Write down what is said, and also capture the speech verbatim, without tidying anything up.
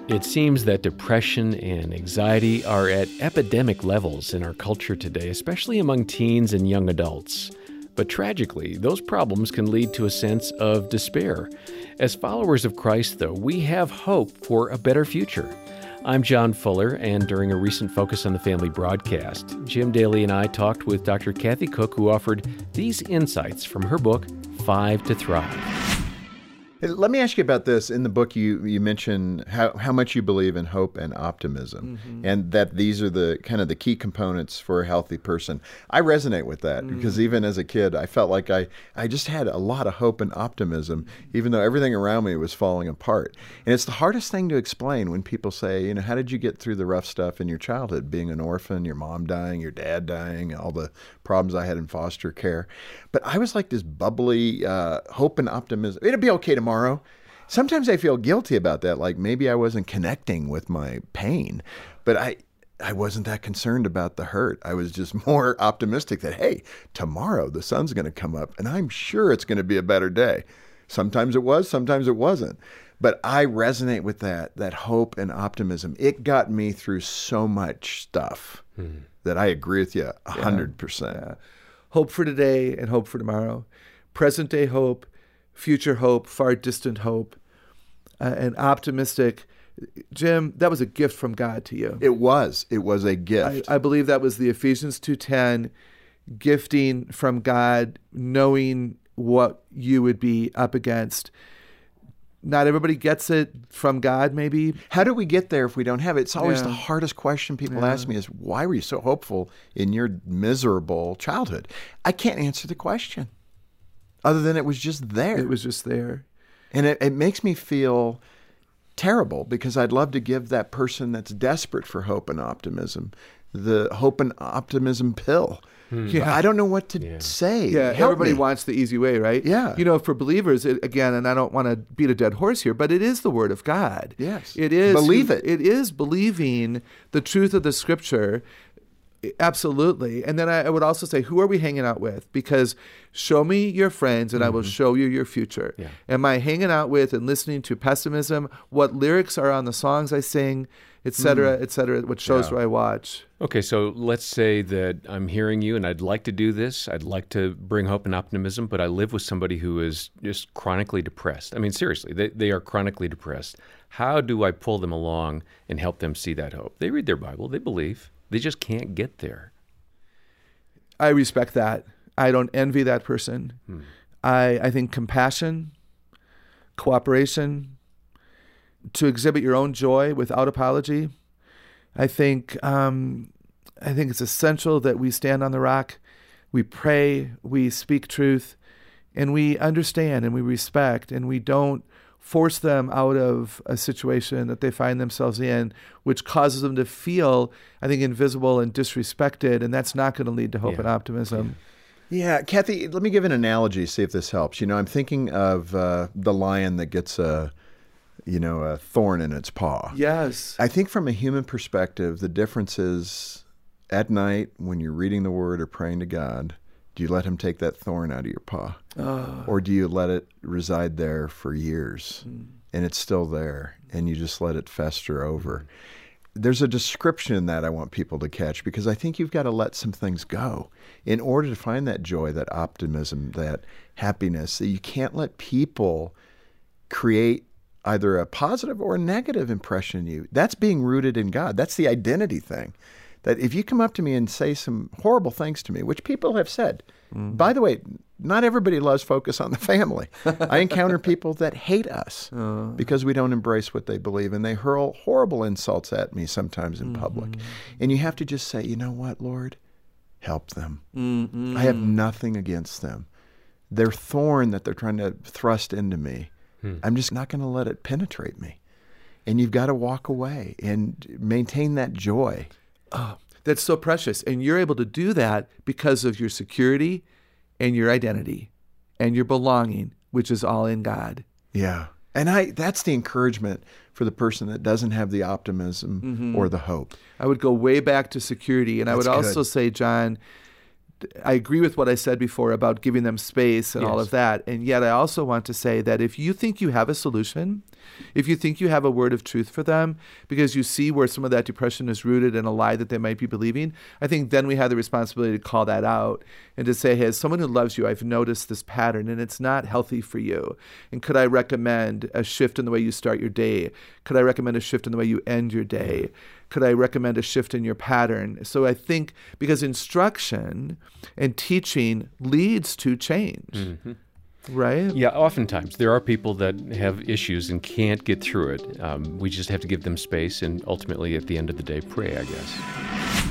It seems that depression and anxiety are at epidemic levels in our culture today, especially among teens and young adults. But tragically, those problems can lead to a sense of despair. As followers of Christ, though, we have hope for a better future. I'm John Fuller, and during a recent Focus on the Family broadcast, Jim Daly and I talked with Doctor Kathy Cook, who offered these insights from her book, Five to Thrive. Let me ask you about this. In the book, you you mention how, how much you believe in hope and optimism, mm-hmm. and that these are the kind of the key components for a healthy person. I resonate with that mm-hmm. because even as a kid, I felt like I, I just had a lot of hope and optimism, even though everything around me was falling apart. And it's the hardest thing to explain when people say, you know, how did you get through the rough stuff in your childhood, being an orphan, your mom dying, your dad dying, all the problems I had in foster care. But I was like this bubbly uh, hope and optimism. It'll be okay tomorrow. Tomorrow. Sometimes I feel guilty about that, like maybe I wasn't connecting with my pain, but I I wasn't that concerned about the hurt. I was just more optimistic that, hey, tomorrow the sun's going to come up and I'm sure it's going to be a better day. Sometimes it was, sometimes it wasn't. But I resonate with that, that hope and optimism. It got me through so much stuff hmm. that I agree with you one hundred percent. Yeah. Hope for today and hope for tomorrow. Present day hope, future hope, far distant hope, uh, and optimistic. Jim, that was a gift from God to you. It was. It was a gift. I, I believe that was the Ephesians two ten gifting from God, knowing what you would be up against. Not everybody gets it from God, maybe. How do we get there if we don't have it? It's always yeah. the hardest question people yeah. ask me is, why were you so hopeful in your miserable childhood? I can't answer the question. Other than it was just there. It was just there. And it, it makes me feel terrible because I'd love to give that person that's desperate for hope and optimism the hope and optimism pill. Hmm. Yeah. I don't know what to yeah. say. Yeah, Help everybody me. wants the easy way, right? Yeah. You know, for believers, it, again, and I don't want to beat a dead horse here, but it is the Word of God. Yes. It is. Believe it. It is believing the truth of the Scripture. Absolutely. And then I, I would also say, who are we hanging out with? Because show me your friends and mm-hmm. I will show you your future. Yeah. Am I hanging out with and listening to pessimism? What lyrics are on the songs I sing, et cetera, mm. et cetera? What shows yeah. do I watch? Okay, so let's say that I'm hearing you and I'd like to do this. I'd like to bring hope and optimism, but I live with somebody who is just chronically depressed. I mean, seriously, they, they are chronically depressed. How do I pull them along and help them see that hope? They read their Bible, they believe. They just can't get there. I respect that. I don't envy that person. Hmm. I, I think compassion, cooperation, to exhibit your own joy without apology. I think um, I think it's essential that we stand on the rock, we pray, we speak truth, and we understand and we respect, and we don't force them out of a situation that they find themselves in, which causes them to feel, I think, invisible and disrespected, and that's not going to lead to hope yeah. and optimism. Yeah, Kathy, let me give an analogy, see if this helps. You know, I'm thinking of uh, the lion that gets a, you know, a thorn in its paw. Yes. I think from a human perspective, the difference is at night when you're reading the Word or praying to God, do you let him take that thorn out of your paw? Oh. Or do you let it reside there for years mm. and it's still there and you just let it fester over? There's a description in that I want people to catch because I think you've got to let some things go in order to find that joy, that optimism, that happiness. You can't let people create either a positive or a negative impression in you. That's being rooted in God. That's the identity thing. That if you come up to me and say some horrible things to me, which people have said, mm-hmm. by the way, not everybody loves Focus on the Family. I encounter people that hate us uh. because we don't embrace what they believe, and they hurl horrible insults at me sometimes in mm-hmm. public. And you have to just say, you know what, Lord? Help them. Mm-hmm. I have nothing against them. Their thorn that they're trying to thrust into me, hmm. I'm just not going to let it penetrate me. And you've got to walk away and maintain that joy. Oh, that's so precious. And you're able to do that because of your security and your identity and your belonging, which is all in God. Yeah. And I that's the encouragement for the person that doesn't have the optimism mm-hmm. or the hope. I would go way back to security. And that's I would also good. say, John, I agree with what I said before about giving them space and all Yes. of that. And yet I also want to say that if you think you have a solution, if you think you have a word of truth for them, because you see where some of that depression is rooted in a lie that they might be believing, I think then we have the responsibility to call that out and to say, hey, as someone who loves you, I've noticed this pattern and it's not healthy for you. And could I recommend a shift in the way you start your day? Could I recommend a shift in the way you end your day? Could I recommend a shift in your pattern? So I think because instruction and teaching leads to change, Mm-hmm. right? Yeah, oftentimes there are people that have issues and can't get through it. Um, we just have to give them space and ultimately, at the end of the day, pray, I guess.